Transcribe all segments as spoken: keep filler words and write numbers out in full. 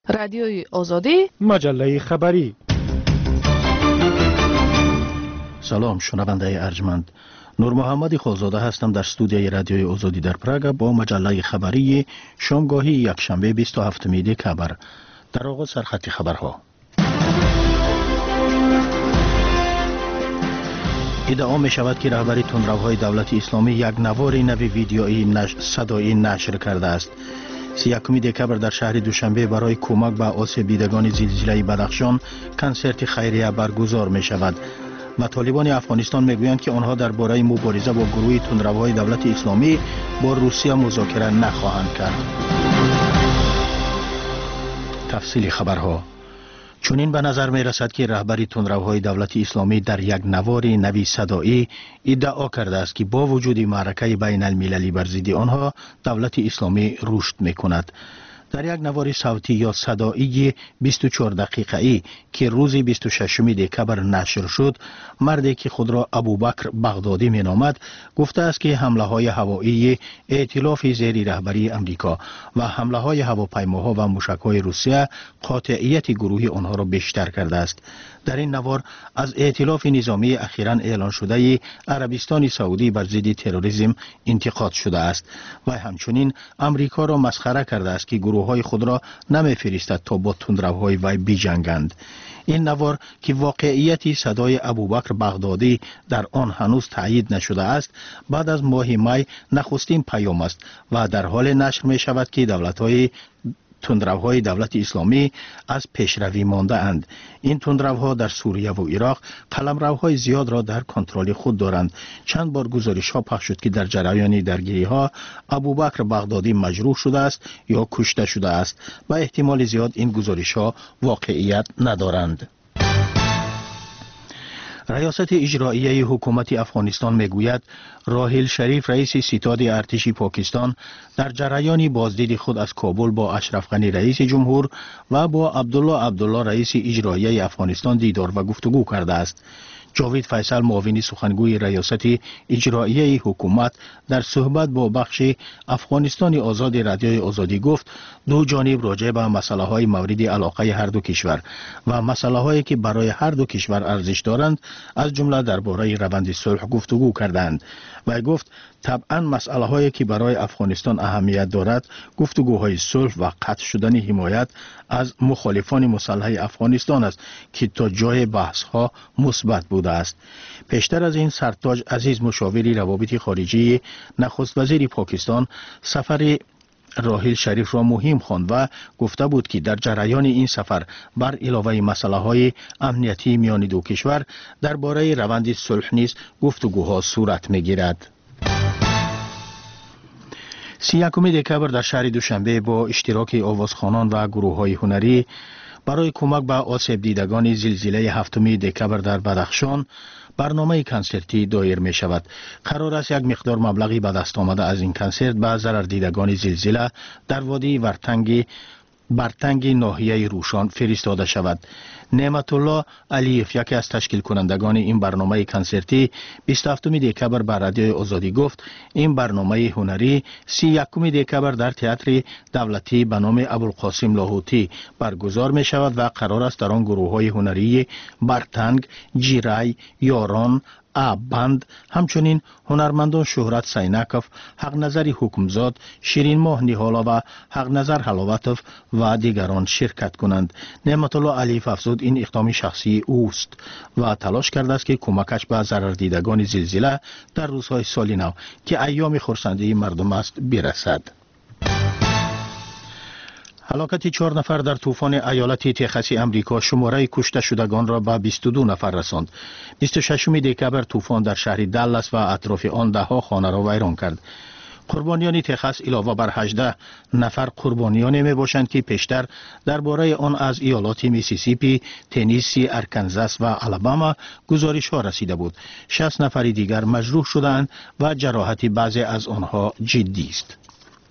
رادیوی آزادی، مجله خبری. سلام شنونده ارجمند، نور محمد خالزاده هستم در استودیوی رادیوی آزادی در پراگ با مجله خبری شامگاهی یکشنبه بیست و هفتم دکبر. در آغاز سرخط خبرها. ادعا می شود که رهبر تندروهای دولت اسلامی یک نوار نوی ویدیویی نش... صدایی نشر کرده است. سی و یکم دکبر در شهر دوشنبه برای کمک به آسیب دیدگان زلزله بدخشان کنسرت خیریه برگزار می شود و طالبان افغانستان می گویند که آنها درباره مبارزه با گروه تندروهای دولت اسلامی با روسیه مذاکره نخواهند کرد. تفصیل خبرها. چنین به نظر می رسد که رهبر تندروهای دولت اسلامی در یک نوار نوی صدایی ادعا کرده است که با وجود معرکه بین المللی بر ضد آنها دولت اسلامی رشد می کند. در یک نوار صوتی یا صدایی بیست و چهار دقیقه‌ای که روز بیست و ششم دکبر نشر شد، مردی که خود را ابوبکر بغدادی می نامد گفته است که حمله های هوایی ائتلاف زیر رهبری امریکا و حمله های هواپیماها و موشک‌های روسیه قاطعیت گروه آنها را بیشتر کرده است. در این نوار از ائتلاف نظامی اخیراً اعلان شده عربستان سعودی بر ضد تروریسم انتقاد شده است و همچنین امریکا را مسخره کرده است که گروه‌های خود را نمی‌فرستد تا با تندروهای وی بجنگند. این نوار که واقعیت صدای ابوبکر بغدادی در آن هنوز تایید نشده است، بعد از ماه می نخستین پیام است و در حال نشر می شود که دولت‌های تندروهای دولت اسلامی از پیشروی مانده اند. این تندروها در سوریه و عراق قلمروهای زیاد را در کنترل خود دارند. چند بار گزارش ها پخش شد که در جریان درگیری ها ابوبکر بغدادی مجروح شده است یا کشته شده است و احتمال زیاد این گزارش ها واقعیت ندارند. ریاست اجرایی حکومت افغانستان میگوید راحیل شریف رئیس ستاد ارتش پاکستان در جریان بازدید خود از کابل با اشرف غنی رئیس جمهور و با عبدالله عبدالله رئیس اجرایی افغانستان دیدار و گفتگو کرده است. جاوید فیصل معاون سخنگوی ریاست اجرایی حکومت در صحبت با بخش افغانستان آزاد رادیوی آزادی گفت دو جانب راجع به مسئله های مورد علاقه هر دو کشور و مسئله هایی که برای هر دو کشور ارزش دارند از جمله درباره روند صلح گفتگو کردند و گفت طبعا مسئله هایی که برای افغانستان اهمیت دارد گفتگوهای صلح و قطع شدن حمایت از مخالفان مسلح افغانستان است که تا جای بحث ها مثبت بوده است. پیشتر از این سرتاج عزیز مشاوری روابط خارجی نخست وزیر پاکستان سفر راحیل شریف را مهم خواند و گفته بود که در جریان این سفر بر علاوه مسئله های امنیتی میان دو کشور درباره روند صلح نیز گفتگوها صورت میگیرد. سی و یکم دکبر در شهر دوشنبه با اشتراک آوازخوانان و گروه‌های هنری برای کمک به آسیب دیدگان زلزله هفتم دکبر در بدخشان برنامه کنسرتی دایر می شود. قرار است یک مقدار مبلغی به دست آمده از این کنسرت به ضرر دیدگان زلزله در وادی ورتنگ برتنگ ناحیه روشان فرستاده شود. نعمت الله علیف یکی از تشکیل کنندگان این برنامه کنسرتی بیست و هفتم دکبر بر رادیوی آزادی گفت این برنامه هنری سی و یکم دکبر در تئاتر دولتی به نام ابوالقاسم لاهوتی برگزار می شود و قرار است در آن گروه‌های هنری برتنگ، جیرای، یاران، بند همچنین هنرمندان شهرت سینکوف، حق نظر حکمزاد، شیرین ماه نیهالا و حق نظر حلاوتوف و دیگران شرکت کنند. نعمت الله علیف افزود این اقدام شخصی اوست و تلاش کرده است که کمکش به ضرر دیدگان زلزله در روزهای سال نو که ایام خرسندی مردم است برسد. هلاکت چهار نفر در طوفان ایالت تگزاس امریکا شماره کشته شدگان را به بیست و دو نفر رساند. بیست و ششم دکبر طوفان در شهر دالاس و اطراف آن ده ها خانه را ویران کرد. قربانیان تگزاس علاوه بر هجده نفر قربانیانی می باشند که پیشتر درباره آن از ایالات میسیسیپی، تنیسی، ارکانزاس و آلاباما گزارش ها رسیده بود. شصت نفر دیگر مجروح شدند و جراحت بعضی از آنها جدی است.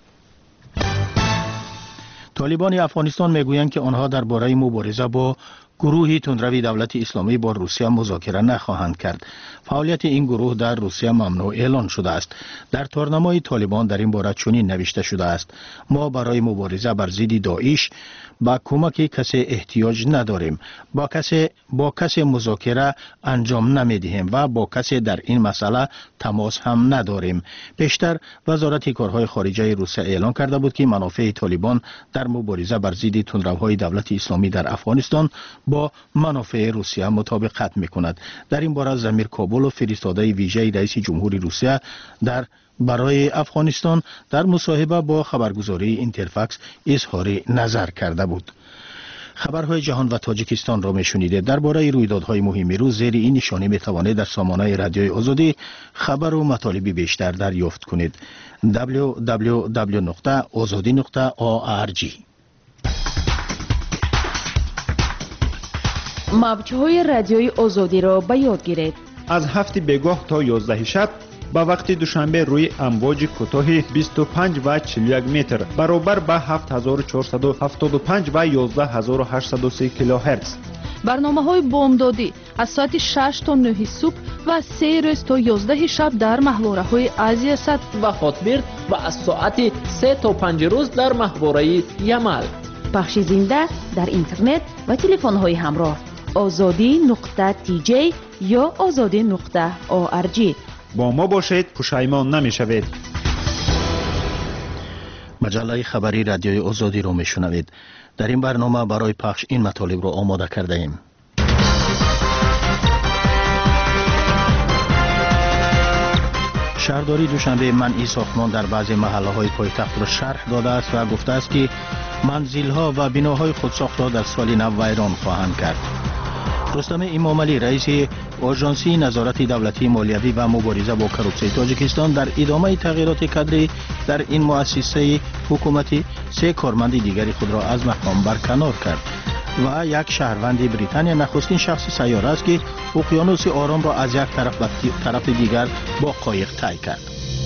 طالبان افغانستان میگویند که آنها درباره مبارزه با گروهی تندروی دولت اسلامی با روسیه مذاکره نخواهند کرد. فعالیت این گروه در روسیه ممنوع اعلان شده است. در تورنمای طالبان در این باره چنین نوشته شده است: ما برای مبارزه بر ضد داعش با کمک کسی احتیاج نداریم. با کسی با کسی مذاکره انجام نمیدهیم و با کسی در این مسئله تماس هم نداریم. پیشتر وزارت کارهای خارجه روسیه اعلان کرده بود که منافع طالبان در مبارزه بر ضد تندروهای دولت اسلامی در افغانستان با منافع روسیه مطابقت میکند. در این باره ضمیر کابل و فرستاده ویژه رئیس جمهوری روسیه در برای افغانستان در مصاحبه با خبرگزاری اینترفکس اظهار نظر کرده بود. خبرهای جهان و تاجیکستان را میشنیده. درباره رویدادهای مهم روز زیر این نشانی میتوانید در سامانه رادیوی آزادی خبر و مطالب بیشتر دریافت کنید. دبلیو دبلیو دبلیو نقطه آزادی نقطه او آر جی. موج‌های رادیوی آزادی را به یاد گیرید. از هفت بگاه تا یازده شب با وقت دوشنبه روی امواج کوتاه بیست و پنج و چهل و یک متر برابر با هفت هزار و چهارصد و هفتاد و پنج و یازده هزار و هشتصد و سه کیلوهرتز. برنامه‌های بامدادی از ساعت شش تا نه صبح و سه روز تا یازده شب در محوره‌های آسیا صد و خاطبرد و از ساعت سه تا پنج روز در محوره یمل. پخش زنده در اینترنت و تلفن‌های همراه آزادی نقطه تی جی یا آزادی نقطه او آر جی. با ما باشید، پشیمان نمی‌شوید. مجله خبری رادیوی آزادی رو میشنوید. در این برنامه برای پخش این مطالب رو آماده کرده ایم. شهرداری دوشنبه منع ساختمان در بعضی محله‌های پایتخت را شرح داده است و گفته است که منزل‌ها و بناهای خودساخت را در سال نو ویران خواهند کرد. رستم امامعلی رئیس آژانسی نظارت دولتی مالیوی و مبارزه با کروپسیون تاجیکستان در ادامه تغییرات کادری در این مؤسسه حکومتی سه کارمند دیگری خود را از مقام برکنار کرد و یک شهروند بریتانیا نخستین شخص سیاره است که اقیانوس آرام را از یک طرف به طرف دیگر با قایق طی کرد.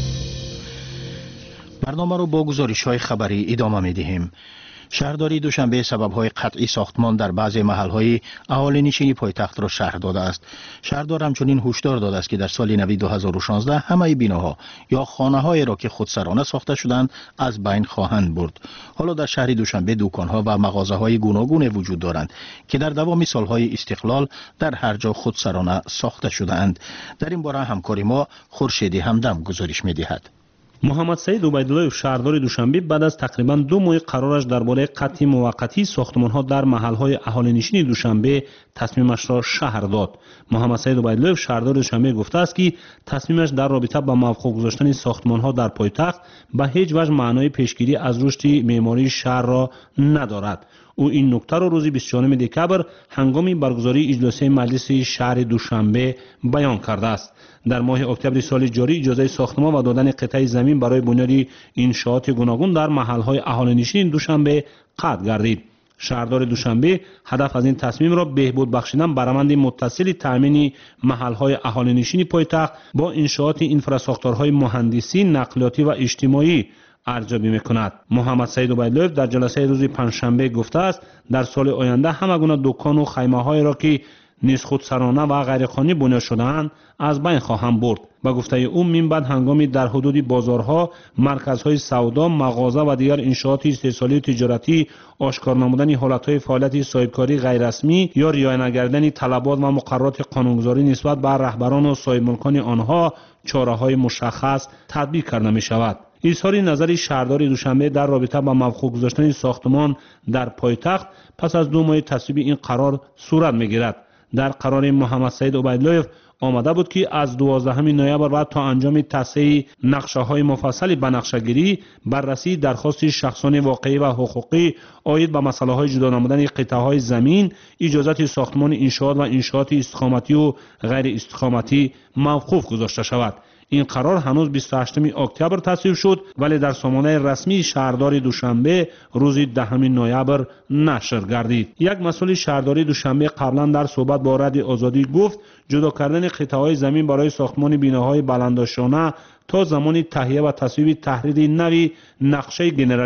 برنامه را با گزارش‌های خبری ادامه می‌دهیم. شهرداری دوشنبه سبب‌های قطعی ساختمان در بعضی محل‌های اهالی‌نشین پایتخت را شرح داده است. شهردار همچنین هشدار داده است که در سال نو دو هزار و شانزده همه بناها یا خانه‌هایی را که خودسرانه ساخته شدند از بین خواهند برد. حالا در شهر دوشنبه دکان‌ها و مغازه‌های گوناگون وجود دارند که در دوام سال‌های استقلال در هر جا خودسرانه ساخته شده‌اند. در این باره همکار ما خورشیدی همدم گزارش می‌دهد. محمد سعید عبیدالله شهردار دوشنبه بعد از تقریبا دو ماه قرارش درباره قطع موقتی ساختمان‌ها در محل‌های اهالی‌نشین دوشنبه تصمیمش را شهر داد. محمد سعید عبیدالله شهردار دوشنبه گفته است که تصمیمش در رابطه با موقوف گذاشتن ساختمان‌ها در پایتخت به هیچ وجه معنای پیشگیری از رشد معماری شهر را ندارد. او این نکته را روز بیست و چهارم دکبر هنگام برگزاری اجلاس مجلس شهر دوشنبه بیان کرده است. در ماه اکتبر سال جاری اجازه ساختمان و دادن قطعه زمین برای بنیاد انشاءات گوناگون در محل‌های اهالی‌نشین دوشنبه قطع گردید. شهردار دوشنبه هدف از این تصمیم را بهبود بخشیدن برآمد متصل تامین محل‌های اهالی‌نشین پایتخت با انشاءات انفراستراکچورهای مهندسی، نقلیاتی و اجتماعی ارزیابی می‌کند. محمد سعید عبیدالله در جلسه روز پنجشنبه گفته است در سال آینده همه گونه دکان و خیمه‌های را که نیز خودسرانه و غیرقانونی بنا شده‌اند از بین خواهند برد. با گفته او من بعد هنگامی در حدود بازارها، مرکزهای سودا، مغازه و دیگر انشاءات استحصالی و تجارتی آشکار نمودن حالت‌های فعالیت صاحبکاری غیر رسمی یا رعایت نکردن طلبات و مقررات قانونگذاری نسبت به رهبران و صاحب ملکان آنها چاره‌های مشخص تطبیق کرده می‌شود. اظهار نظر شهردار دوشنبه در رابطه با موقوف گذاشتن ساختمان در پایتخت پس از دو ماه تصویب این قرار صورت می‌گیرد. در قرار محمد سعید عبیدالله آمده بود که از دوازدهم نوامبر بعد تا انجام تصحیح نقشه‌های مفصل بنقشه‌گیری، بررسی درخواست شخصان واقعی و حقوقی عاید به مسائل جدا نمودن قطعه‌های زمین، اجازه ساختمان انشاءات و انشاءات استقامتی و غیر استقامتی موقوف گذاشته شود. این قرار هنوز بیست و هشتم اکتبر تصویب شد ولی در سامانه رسمی شهرداری دوشنبه روز دهم نوامبر نشر گردید. یک مسئول شهرداری دوشنبه قبلا در صحبت با رادیو آزادی گفت جدا کردن قطعه‌های زمین برای ساختمان بناهای بلندشانه تا زمان تهیه و تصویب تحریر نوی نقشه گنرالی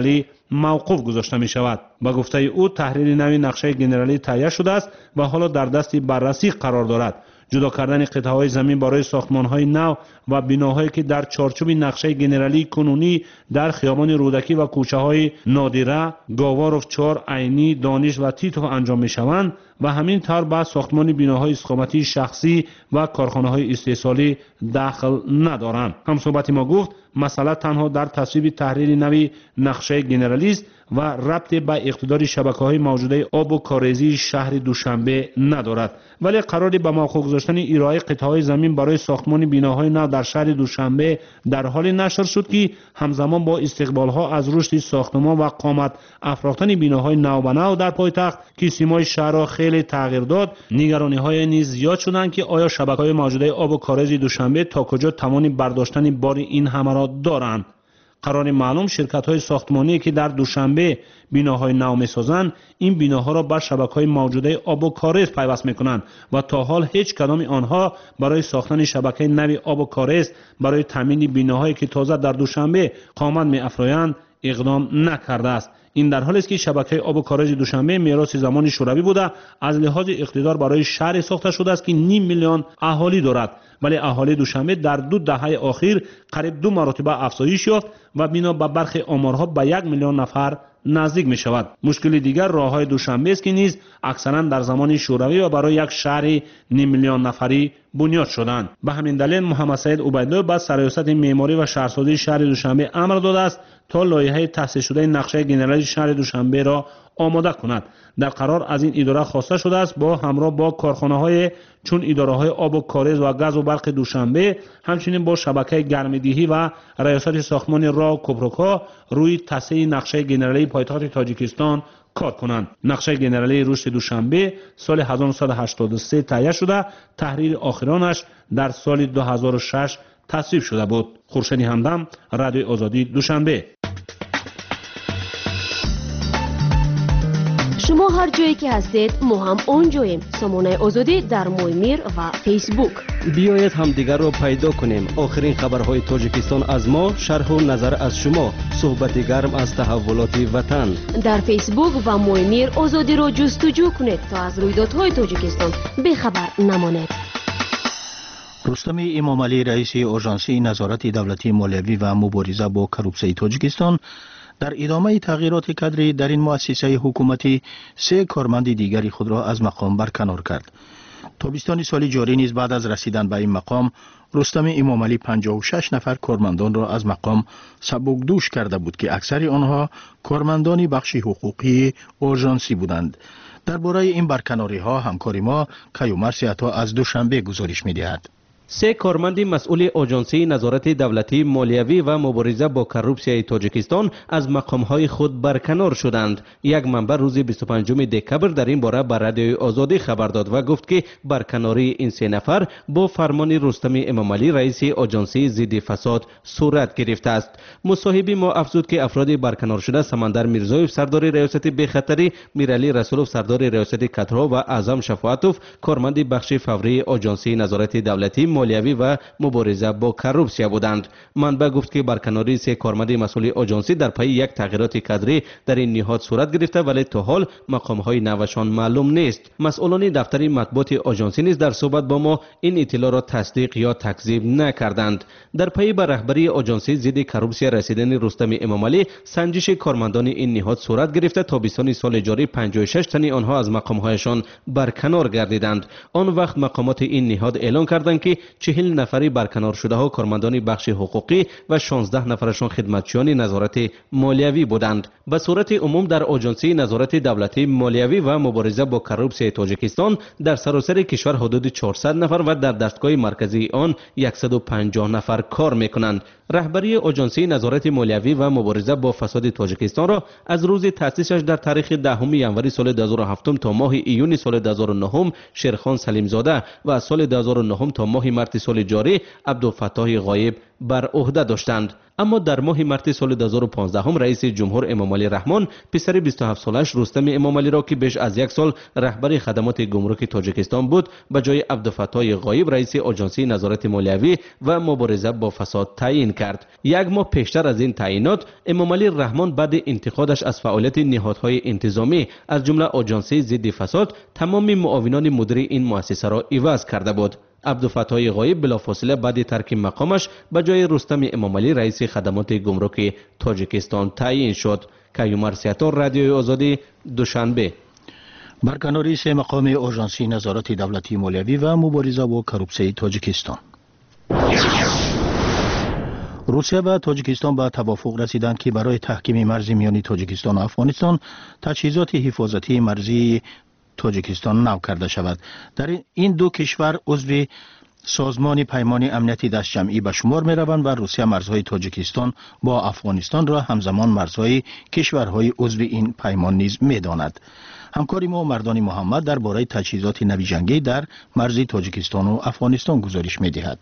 موقوف گذاشته می شود. با گفته او تحریر نوی نقشه گنرالی تهیه شده است و حالا در دست بررسی قرار دارد. جدا کردن قطعه‌های زمین برای ساختمان‌های نو و بناهایی که در چارچوب نقشه گنرالی کنونی در خیابان رودکی و کوچه‌های نادره، گاواروف چهار، عینی، دانش و تیتو انجام می‌شوند و همین طور به ساختمان بناهای استخداماتی شخصی و کارخانه‌های استحصالی دخل ندارند. هم صحبت ما گفت مسئله تنها در تصویب تحریر نوی نقشه گنرالی است و ربط به اقتدار شبکه‌های موجوده آب و کاریزی شهر دوشنبه ندارد، ولی قراری به موقع گذاشتن ارائه قطعه‌های زمین برای ساختمان بناهای نو در شهر دوشنبه در حال نشر شد که همزمان با استقبال‌ها از رشد ساختمان و قامت افراختن بناهای نو به نو در پایتخت که سیمای شهر را خیلی تغییر داد، نگرانی‌های نیز زیاد شدند که آیا شبکه‌های موجوده آب و کاریز دوشنبه تا کجا توان برداشتن بار این همه را دارند. قرار معلوم شرکت‌های ساختمانی که در دوشنبه بناهای نو می‌سازند این بناها را بر شبکه‌های موجوده آب و کاریز پیوست می‌کنند و تا حال هیچ کدام آنها برای ساختن شبکه نوی آب و کاریز برای تامین بناهایی که تازه در دوشنبه قامت می‌افزایند اقدام نکرده است. این در حالی است که شبکه آب و کاریز دوشنبه میراث زمان شوروی بوده، از لحاظ اقتدار برای شهر ساخته شده است که نیم میلیون اهالی دارد، ولی اهالی دوشنبه در دو دهه اخیر قریب دو مرتبه افزایش یافت و بنا به برخی آمارها به یک میلیون نفر نزدیک می شود. مشکل دیگر راههای دوشنبه است که نیز اکثرا در زمان شوروی و برای یک شهر نیم میلیون نفری بنیاد شدند. به همین دلیل محمد سید عبیدالله با سرریاست معماری و شهرسازی شهر دوشنبه امر داده است تا لایحه تصحیح شده نقشه گنرالی شهر دوشنبه را آماده کند. در قرار از این اداره خواسته شده است با همراه با کارخانه‌های چون اداره‌های آب و کاریز و گاز و برق دوشنبه، همچنین با شبکه گرم‌دهی و ریاست ساختمان راه و کوپروکا روی تصحیح نقشه گنرالی پایتخت تاجیکستان کار کنند. نقشه گنرالی رشد دوشنبه سال هزار و نهصد و هشتاد و سه تهیه شده، تحریر آخرانش در سال دو هزار و شش تصویب شده بود. خورشید همدم، رادیو آزادی، دوشنبه. شما هر جایی که هستید ما هم اونجاییم. سامانه آزادی در مویمیر و فیسبوک. بیایید همدیگر را پیدا کنیم. آخرین خبرهای تاجیکستان از ما، شرح و نظر از شما، صحبت گرم از تحولات وطن. در فیسبوک و مویمیر آزادی را جستجو کنید تا از رویدادهای تاجیکستان بخبر نمانید. رستم امامعلی رئیس آژانسی نظارت دولتی مالیوی و مبارزه با کروپسیون تاجیکستان در ادامه تغییرات کادری در این مؤسسه حکومتی سه کارمند دیگری خود را از مقام برکنار کرد. تابستان سال جاری نیز بعد از رسیدن به این مقام رستم امامعلی پنجاه و شش نفر کارمندان را از مقام سبکدوش کرده بود که اکثر آنها کارمندان بخش حقوقی آژانسی بودند. درباره این برکناری ها همکار ما کیومرث عطا از دوشنبه گزارش می‌دهد. سه کارمند مسئول آژانسی نظارت دولتی مالیوی و مبارزه با کروپسیون تاجیکستان از مقام‌های خود برکنار شدند. یک منبع روز بیست و پنجم دکبر در این باره به رادیو آزادی خبر داد و گفت که برکناری این سه نفر با فرمان رستم امامعلی رئیس آژانسی ضد فساد صورت گرفته است. مصاحبه ما افزود که افراد برکنار شده سمندر میرزایف سردار ریاست بخطری، میرعلی رسولوف سردار ریاست کترها و اعظم شفاعتوف کارمند بخش فوری آژانسی نظارت دولتی مالیوی و مبارزه با کروپسیون بودند. منبع گفت که برکناری سه کارمند مسئول آژانسی در پی یک تغییرات کادری در این نهاد صورت گرفته، ولی تا حال مقام‌های نوشان معلوم نیست. مسئولان دفتر مطبوعات آژانسی نیز در صحبت با ما این اطلاع را تصدیق یا تکذیب نکردند. در پی به رهبری آژانسی ضد کروپسیون رسیدن رستم امامعلی سنجش کارمندان این نهاد صورت گرفته. تابستان سال جاری پنجاه و شش تن آنها از مقام‌هایشان برکنار گردیدند. آن وقت مقامات این نهاد اعلام کردند که چهل نفری برکنار شده ها کارمندان بخش حقوقی و شانزده نفرشان خدمتچیان نظارت مالیوی بودند. به صورت عموم در آژانسی نظارت دولتی مالیوی و مبارزه با کروپسیون تاجیکستان در سراسر کشور حدود چهارصد نفر و در دستگاه مرکزی آن صد و پنجاه نفر کار میکنند. رهبری آژانسی نظارت مالیوی و مبارزه با فساد تاجیکستان را از روز تأسیسش در تاریخ دهم ژانویه سال دو هزار و هفت تا ماه ایون سال دو هزار و نه شیرخان سلیمزاده و از سال دو هزار و نه تا ماه مارس سال جاری عبدالفتاح غایب بر عهده داشتند. اما در ماه مارس سال دو هزار و پانزده هم رئیس جمهور امام علی رحمان پسر بیست و هفت سالش رستم امام علی را که بیش از یک سال رهبر خدمات گمرک تاجیکستان بود به جای عبدالفتاح غایب رئیس آژانسی نظارت مالیوی و مبارزه با فساد تعیین کرد. یک ماه پیشتر از این تعیینات امام علی رحمان بعد انتقادش از فعالیت نهادهای انتظامی از جمله آژانسی ضد فساد تمام معاونان مدیر این مؤسسه را عوض کرده بود. عبدالفتاح غایب بلافاصله بعد ترک مقامش به جای رستم امام علی رئیس خدمات گمرک تاجیکستان تعیین شد. کیومر سیاتور، رادیوی آزادی، دوشنبه. برکناری سه مقام آژانسی نظارت دولتی مالیوی و مبارزه با کروپسیون تاجیکستان. روسیه و تاجیکستان به توافق رسیدند که برای تحکیم مرز میان تاجیکستان و افغانستان تجهیزات حفاظتی مرزی تاجیکستان نو کرده شود. در این دو کشور عضو سازمان پیمان امنیتی دست جمعی به شمار می روند و روسیه مرزهای تاجیکستان با افغانستان را همزمان مرزهای کشورهای عضو این پیمان نیز می داند. همکاری ما مردان محمد درباره تجهیزات نوی جنگی در مرز تاجیکستان و افغانستان گزارش می دهد.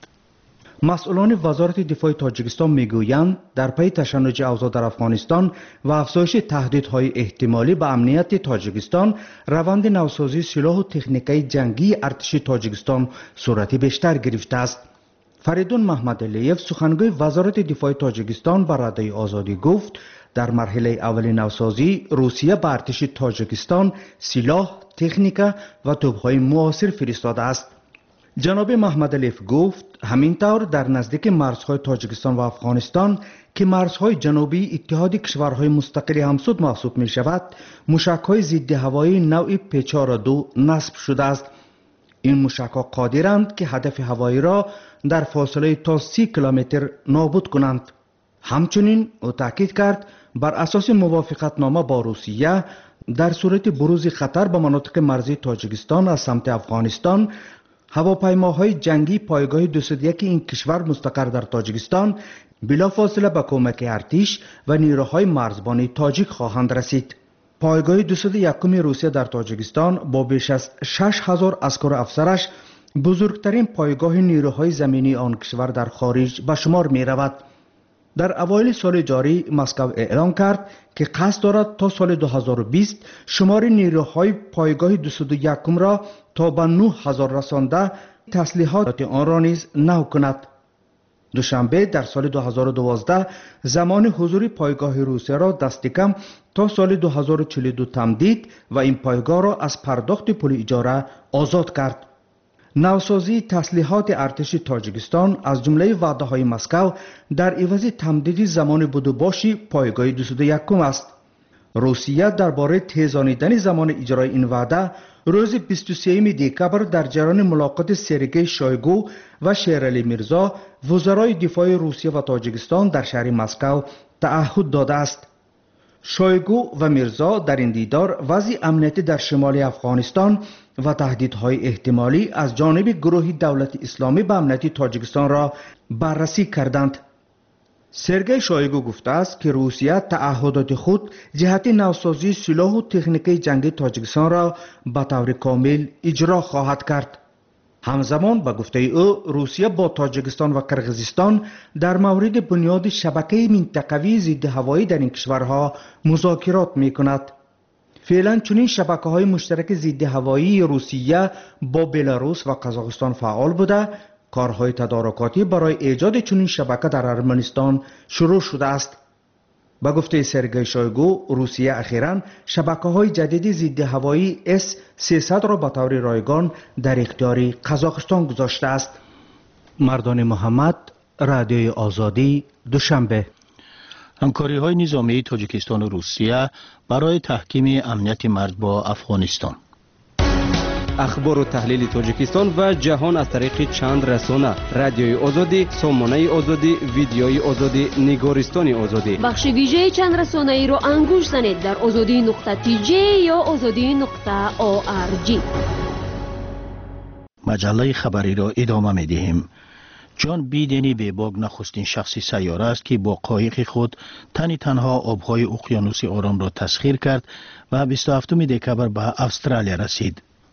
مسئولان وزارت دفاع تاجیکستان میگویند در پی تشنج اوضاع در افغانستان و افزایش تهدیدهای احتمالی به امنیت تاجیکستان، روند نوسازی سلاح و تکنیکای جنگی ارتش تاجیکستان صورت بیشتر گرفته است. فریدون محمد علیف، سخنگوی وزارت دفاع تاجیکستان، به رادیوی آزادی گفت در مرحله اول نوسازی روسیه به ارتش تاجیکستان سلاح، تکنیک و توپ‌های معاصر فرستاده است. جناب محمد علیف گفت همینطور در نزدیک مرزهای تاجیکستان و افغانستان که مرزهای جنوبی اتحاد کشورهای مستقل همسود محسوب می شود، موشک‌های ضد هوایی نوع پی چهار دو نصب شده است. این موشک‌ها قادرند که هدف هوایی را در فاصله تا سی کیلومتر نابود کنند. همچنین او تاکید کرد بر اساس موافقتنامه با روسیه در صورت بروز خطر به مناطق مرزی تاجیکستان از سمت افغانستان، هواپیماهای جنگی پایگاه دویست و یک این کشور مستقر در تاجیکستان بلافاصله به کمک ارتش و نیروهای مرزبانی تاجیک خواهند رسید. پایگاه دویست و یک روسیه در تاجیکستان با بیش از شش هزار اسکر و افسرش بزرگترین پایگاه نیروهای زمینی آن کشور در خارج به شمار می رود. در اوایل سال جاری مسکو اعلام کرد که قصد دارد تا سال دو هزار و بیست شمار نیروهای پایگاه دویست و یک را تا به نه هزار رسانده، تسلیحات آن را نیز نو کند. دوشنبه در سال دو هزار و دوازده زمان حضور پایگاه روسیه را دست کم تا سال دو هزار و چهل و دو تمدید و این پایگاه را از پرداخت پول اجاره آزاد کرد. نوسازی تسلیحات ارتش تاجیکستان از جمله وعده های مسکو در عوض تمدید زمان بدوباش پایگاه دویست و یک است. روسیه درباره تیزانیدن زمان اجرای این وعده روز بیست و سوم دکبر در جریان ملاقات سرگئی شویگو و شیرعلی میرزا وزرای دفاع روسیه و تاجیکستان در شهر مسکو تعهد داده است. شویگو و میرزا در این دیدار وضع امنیتی در شمال افغانستان و تهدیدهای احتمالی از جانب گروه دولت اسلامی به امنیت تاجیکستان را بررسی کردند. سرگئی شویگو گفته است که روسیه تعهدات خود جهت نوسازی سلاح و تکنیک جنگی تاجیکستان را به طور کامل اجرا خواهد کرد. همزمان به گفته او روسیه با تاجیکستان و کرغیزستان در مورد بنیاد شبکه منطقوی ضد هوایی در این کشورها مذاکرات می کند. فعلا چنین شبکه‌های مشترک ضد هوایی روسیه با بلاروس و قزاقستان فعال بوده. کارهای تدارکاتی برای ایجاد چنین شبکه در ارمنستان شروع شده است. با گفته سرگئی شویگو روسیه اخیراً شبکه‌های جدید ضد هوایی اس سیصد را به طور رایگان در اختیار قزاقستان گذاشته است. مردان محمد، رادیوی آزادی، دوشنبه. همکاری های نظامی تاجیکستان و روسیه برای تحکیم امنیت مرز با افغانستان. اخبار و تحلیل تاجیکستان و جهان از طریق چند رسانه: رادیوی آزادی، سامانه آزادی، ویدیوی آزادی، نگارستان آزادی. بخش ویژه چند رسانه ای رو انگوش زنید در آزادی نقطه تی جی یا آزادی نقطه او آر جی. مجله خبری را ادامه می دهیم. جان بیدنی بیباگ نخستین شخصی سیاره است که با قایق خود تنی تنها آبهای اقیانوس آرام را تسخیر کرد و بیست و هفتم دکبر به استرالیا رسید.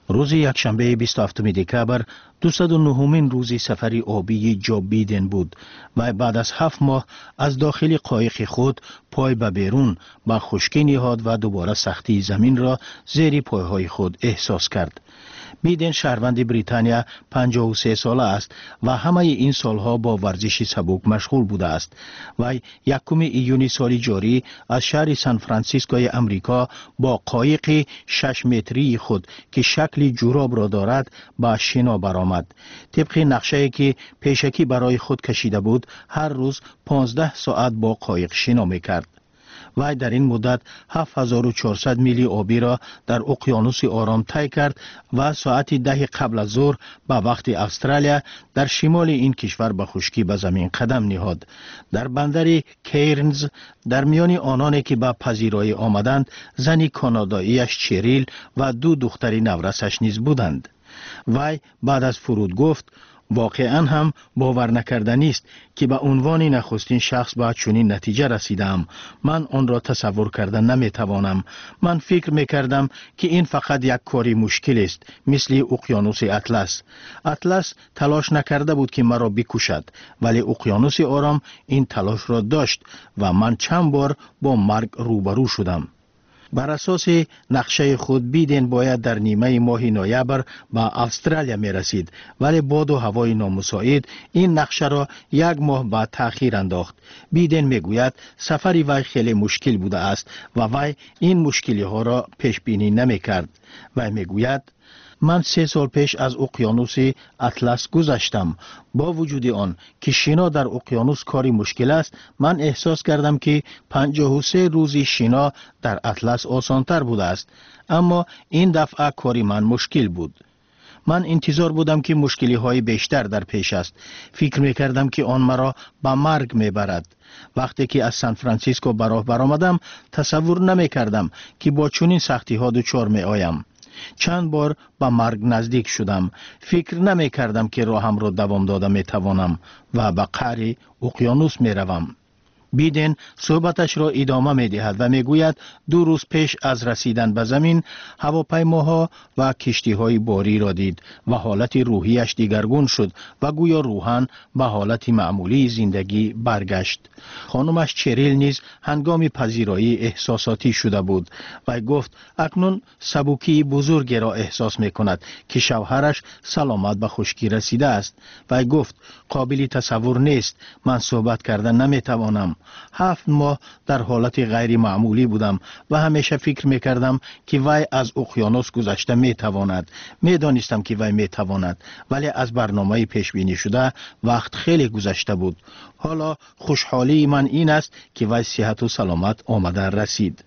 روز یکشنبه بیست و هفتم دکبر دویست و نهمین روزی سفری آبی جو بیدن بود و بعد از هفت ماه از داخل قایق خود پای به بیرون با خشکی نهاد و دوباره سختی زمین را زیر پایهای خود احساس کرد. بیدن شهروند بریتانیا پنجاه و سه ساله است و همه این سالها با ورزش سبک مشغول بوده است و یکم ایون سال جاری از شهر سان فرانسیسکوی امریکا با قایق شش متری خود که شکل جوراب را دارد به شنا برآمد. طبق نقشه‌ای که پیشکی برای خود کشیده بود هر روز پانزده ساعت با قایق شنا می‌کرد. وی در این مدت هفت هزار و چهارصد میلی آبی را در اقیانوس آرام طی کرد و ساعت ده قبل از ظهر به وقت استرالیا در شمال این کشور به خشکی به زمین قدم نهاد. در بندر کیرنز در میان آنانی که به پذیرایی آمدند زنی کاناداییش چریل و دو دختری نورسش نیز بودند. وی بعد از فرود گفت واقعا هم باور نکردنی است که به عنوان نخستین شخص به چنین نتیجه رسیدم. من آن را تصور کردن نمیتوانم. من فکر میکردم که این فقط یک کاری مشکل است، مثل اقیانوس اطلس. اطلس تلاش نکرده بود که مرا بکشد، ولی اقیانوس آرام این تلاش را داشت و من چند بار با مرگ روبرو شدم. بر اساس نقشه خود بیدن باید در نیمه ماه نوامبر به استرالیا می رسید، ولی باد و هوای نامساعد این نقشه را یک ماه بعد تأخیر انداخت. بیدن می گوید سفری وی خیلی مشکل بوده است و وی این مشکلی ها را پیش بینی نمی کرد. وی می گوید من سه سال پیش از اقیانوس اطلس گذشتم. با وجود آن که شنا در اقیانوس کاری مشکل است، من احساس کردم که پنجاه و سه روزی شنا در اطلس آسانتر بوده است، اما این دفعه کاری من مشکل بود. من انتظار بودم که مشکلی های بیشتر در پیش است. فکر می کردم که آن مرا به مرگ می برد. وقتی که از سان فرانسیسکو به راه برآمدم تصور نمی کردم که با چنین سختی ها دچار می آیم. چند بار به مرگ نزدیک شدم. فکر نمی کردم که راهم را دوام داده می توانم و به قعر اقیانوس می روم. بیدن صحبتش را ادامه می دهد و می گوید دو روز پیش از رسیدن به زمین هواپیماها و کشتی های باری را دید و حالت روحیش دیگرگون شد و گویا روحاً به حالت معمولی زندگی برگشت. خانمش چریل نیز هنگام پذیرایی احساساتی شده بود و گفت اکنون سبکی بزرگی را احساس می کند که شوهرش سلامت به خشکی رسیده است و گفت قابل تصور نیست، من صحبت کردن نمی توانم. هفت ماه در حالت غیر معمولی بودم و همیشه فکر می کردم که وی از اقیانوس گذشته می تواند. می دانستم که وی می تواند، ولی از برنامه پیش بینی شده وقت خیلی گذشته بود. حالا خوشحالی من این است که وی صحت و سلامت آمده رسید.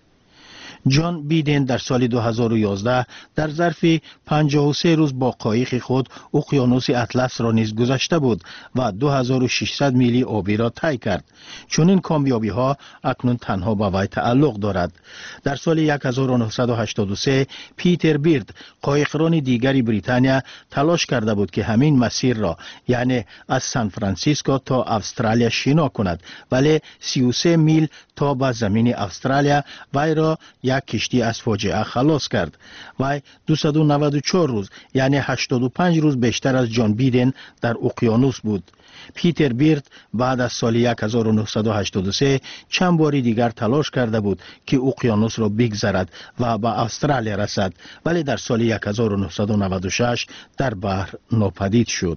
جان بیدن در سال دو هزار و یازده در ظرف پنجاه و سه روز با قایق خود اقیانوس اطلس را نیز گذشته بود و دو هزار و ششصد میلی آبی را طی کرد. چون این کامیابی ها اکنون تنها به وی تعلق دارد. در سال هزار و نهصد و هشتاد و سه پیتر بیرد قایقران دیگری بریتانیا تلاش کرده بود که همین مسیر را، یعنی از سان فرانسیسکو تا استرالیا شنا کند، ولی سی و سه میل تا به زمین استرالیا وی را یک کشتی از فاجعه خلاص کرد. وی دویست و نود و چهار روز یعنی هشتاد و پنج روز بیشتر از جان بیدن در اقیانوس بود. پیتر بیرد بعد از سال هزار و نهصد و هشتاد و سه چند باری دیگر تلاش کرده بود که اقیانوس را بگذرد و به استرالیا رسد، ولی در سال هزار و نهصد و نود و شش در بحر ناپدید شد.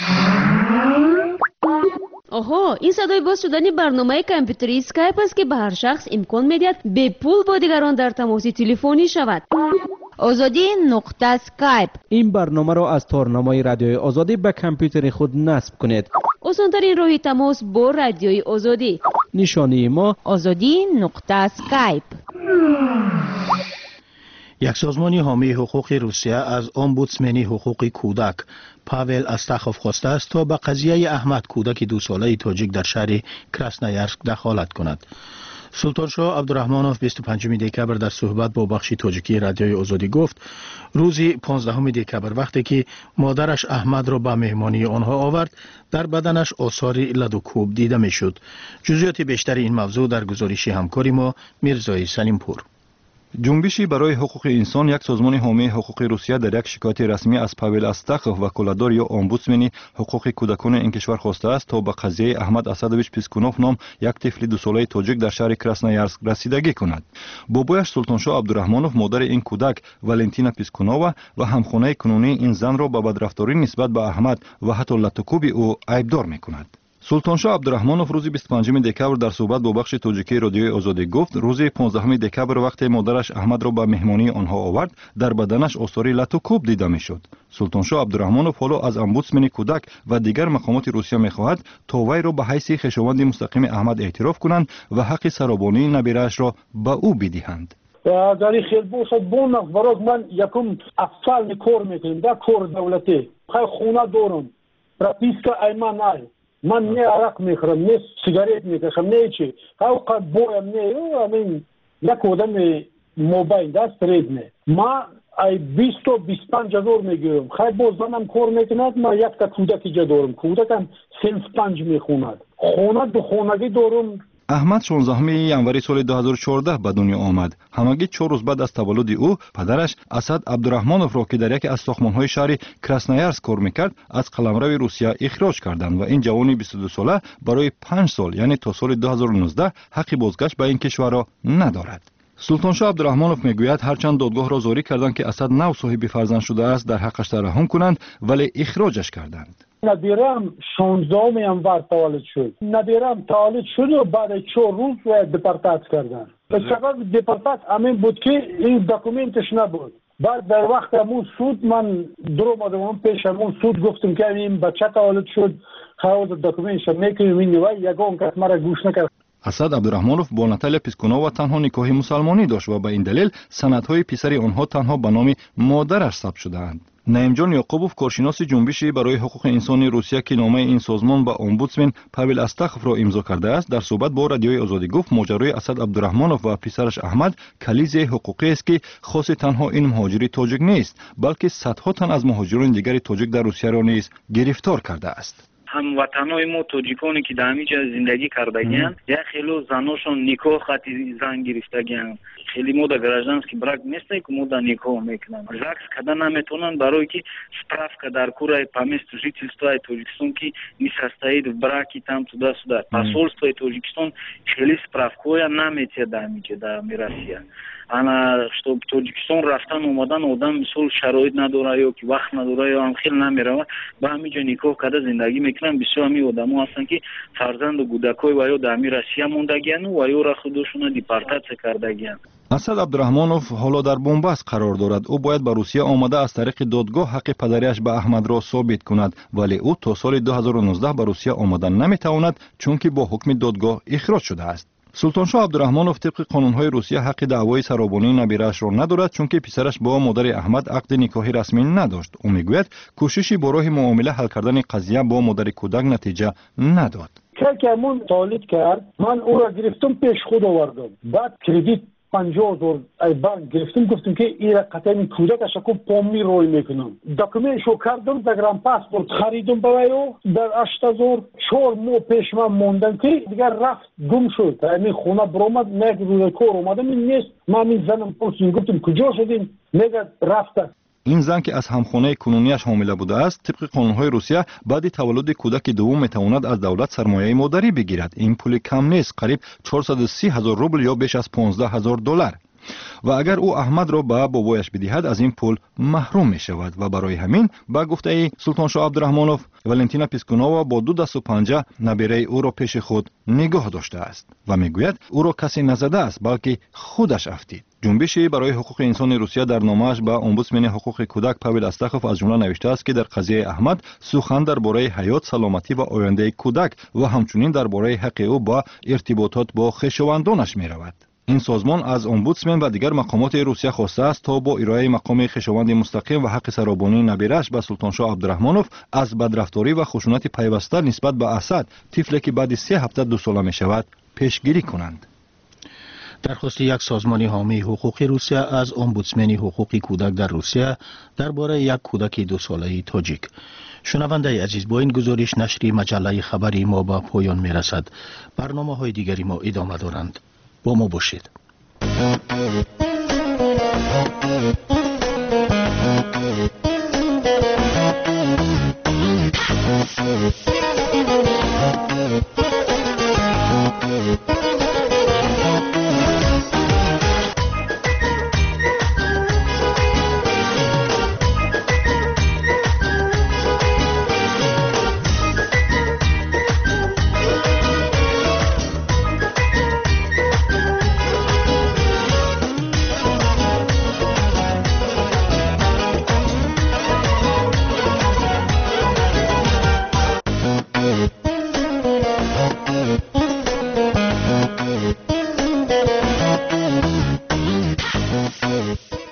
آها، این صدای باز شدن برنامه کامپیوتری اسکایپ است که به هر شخص امکان میدهد به پول با دیگران در تماس تلفنی شود. آزادی نقطه اسکایپ. این برنامه را از تارنمای رادیوی آزادی به کامپیوتر خود نصب کنید. آسان‌ترین راه تماس با رادیوی آزادی. نشانی ما آزادی نقطه اسکایپ. یک سازمان حامی حقوق روسیه از امبودسمنی حقوق کودک پاول استخوف خواسته است تا به قضیه احمد کودک دو ساله تاجیک در شهر کراسنویارسک دخالت کند. سلطان شاه عبدالرحمنوف بیست و پنجم دکبر در صحبت با بخش تاجیکی رادیوی آزادی گفت روز پانزدهم دکبر وقتی که مادرش احمد را به مهمانی آنها آورد، در بدنش آثار لد و کوب دیده میشد. جزئیات بیشتر این موضوع در گزارش همکاری ما میرزای سلیمپور. جنبشی برای حقوق انسان یک سازمان حامی حقوق روسیه در یک شکایت رسمی از پاول استاخوف وکالتدار یا امبودسمن حقوق کودکان این کشور خواسته است تا به قضیه احمد اسدویچ پیسکونوف نام یک طفل دو ساله تاجیک در شهر کراسنویارسک رسیدگی کند. بابایش سلطانشاه عبدالرحمانوف مادر این کودک ولنتینا پیسکونووا و همخانه کنونی این زن را به بدرفتاری نسبت به احمد و حتی لطوکوبی او عیبدار می‌کند. سلطانشاه عبدالرحمانوف روز بیست و پنجم دکبر در صحبت با بخش تاجیکی رادیوی آزادی گفت روز پانزدهم دکبر وقتی مادرش احمد را به مهمانی آنها آورد در بدنش آثار لطوکوب دیده میشد. سلطانشاه عبدالرحمانوف حالا از امبودسمن کودک و دیگر مقامات روسیه میخواهد تا وی را به حیث خویشاوند مستقیم احمد اعتراف کنند و حق سرابانی نبیره‌اش را به او بدهند. در این خیلی باشد بونم برای من یکم افسال کار میکنیم در کار دولتی خیلی خونه دارم پرپیسکا ایمان نای من نه عرق میخورم نه سیگارت میکشم نه چی هاوقات بویم نه امین یک آدم موبایل دست رید نه ما ای بیست و بیست و پنج هزار میگیرم خیلی باز زنم کار میکند ما یک تا کودک اینجا دارم کودکم صنف پنج میخوند خونه دو خونگی دارم. احمد شانزدهم ژانویه سال دو هزار و چهارده به دنیا آمد. همگی چهار روز بعد از تولد او پدرش اسد عبدالرحمانوف را که در یکی از ساختمان‌های شهر کراسنویارسک کار می‌کرد از قلمرو روسیه اخراج کردند و این جوان بیست و دو ساله برای پنج سال یعنی تا سال دو هزار و نوزده حق بازگشت به این کشور را ندارد. سلطانشاه عبدالرحمانوف میگوید هرچند دادگاه را زاری کردند که اسد نو صاحب فرزند شده است در حقش ترحم کنند ولی اخراجش کردند. نبیرم شانزدهم ژانویه تولد شد. نبیرم تولد شد و بعد چهار روز دپورتات کردن. به سبب دپورتات همین بود که این دکومنتش نبود. بعد در وقت همون سود من درو آمدم پیش همون سود گفتم که این بچه تولد شد خواهد دکومنتش میکنیم این نوای یگان کس مرا گوش نکرد. اسد عبدالرحمانوف با ناتالیا پیسکونووا تنها نکاح مسلمانی داشت و به این دلیل سندهای پسر آنها تنها به نام مادرش ثبت شده‌اند. نعیم جان یعقوبوف کارشناس جنبشی برای حقوق انسانی روسیه که نامه این سازمان به امبودسمن پاول استاخوف را امضا کرده است در صحبت با رادیوی آزادی گفت ماجرای اسد عبدالرحمانوف و پسرش احمد کلیز حقوقی است که خاص تنها این مهاجری تاجیک نیست بلکه صدها تن از مهاجران دیگر تاجیک در روسیه را نیز گرفتار کرده است. هموطنای ما تاجیکانی که در همینجا زندگی کردگیان یا خیلی زناشون نکاح خطی زن گرفتگیان خیلی ما در گرجدانس که برک نیست که ما در نکاح میکنن زکس کدن نمیتونن برای که справка در курай по месту жительства Таджикистан که несостоит в браке там туда-сюда посольство Таджикистан خیلی справкоя намете در همینجا در Россия انا что Таджикистан رفتن اومدن آدم مثل شرایط نداره یا که وقت نداره یا هم خیلی نمیره با همینجا نکاح کرده زندگی میکنن بسیار می آدم‌ها هستن که فرزند و کودکای و یا در روسیه موندگیان و یا را خودشون دیپورتاسیون کردگیان. اسد عبدالرحمانوف حالا در بنبست قرار دارد. او باید به روسیه آمده از طریق دادگاه حق پدریش به احمد را ثابت کند ولی او تا سال دو هزار و نوزده به روسیه آمدن نمیتواند چون که با حکم دادگاه اخراج شده است. سلطانشاه عبدالرحمانوف طبق قانون‌های روسیه حق دعوای سرابانی نبیره‌اش را ندارد چون که پسرش با مادر احمد عقد نکاحی رسمی نداشت. او میگوید کوششی با راه معامله حل کردن قضیه با مادر کودک نتیجه نداد. که همون تولید کرد من او را گرفتم پیش خود آوردم بعد کردیت پنجاه هزار ای بانک گرفتم گفتم که این قطعی کودکش کو پامی روی میکنم دکومنتشو کردم دگرام پاسپورت خریدم برایو در هشت هزار چهار ماه پیش من موندم که دیگر رفت گم شد این خونه برآمد نه روی کار اومدم نیست من این زنم پرسیدم گفتم کجا شدین میگه رفته. این زن که از همخانه کنونیش حامله بوده است طبق قانون‌های روسیه بعد تولد کودک دوم میتواند از دولت سرمایه مادری بگیرد. این پول کم نیست قریب چهارصد و سی هزار روبل یا بیش از پانزده هزار دلار و اگر او احمد را به بابایش بدهد از این پول محروم می شود و برای همین با گفته سلطانشاه عبدالرحمانوف ولنتینا پیسکونووا با دو دست و پنجه نبیره او را پیش خود نگاه داشته است و میگوید او را کسی نزده است بلکه خودش افتید. جنبشی برای حقوق انسان روسیه در نامه‌اش به امبودسمن حقوق کودک پاول استاخوف از جمله نوشته است که در قضیه احمد سخن درباره حیات، سلامتی و آینده کودک و همچنین درباره حق او با ارتباطات با خویشاوندانش می‌رود. این سازمان از امبودسمن و دیگر مقامات روسیه خواسته است تا با ارائه مقام خویشاوند مستقیم و حق سرابانی نبیره‌اش به سلطانشاه عبدالرحمانوف از بدرفتاری و خشونت پیوسته نسبت به اسد طفلی که بعد سه هفته دو ساله می‌شود پیشگیری کنند. درخواست یک سازمان حامی حقوق روسیه از امبودسمن حقوق کودک در روسیه درباره یک کودک دو ساله تاجیک. شنونده عزیز با این گزارش نشری مجله خبری ما به پایان میرسد. برنامه‌های دیگری ما ادامه دارند. با ما باشید.